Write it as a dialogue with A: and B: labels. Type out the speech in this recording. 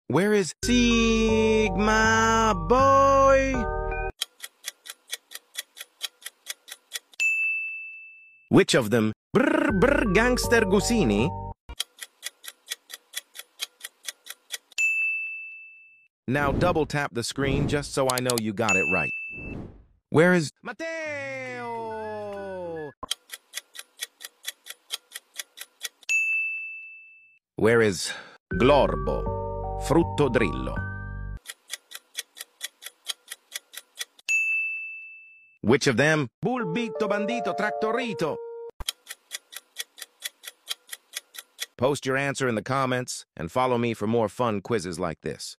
A: Where is Sigma Boy? Which of them? Brr brr gangster Gusini? Now double tap the screen just so I know you got it right. Where is Matteo? Where is Glorbo? Frutto Drillo. Which of them? Bulbito Bandito Tractorito. Post your answer in the comments and follow me for more fun quizzes like this.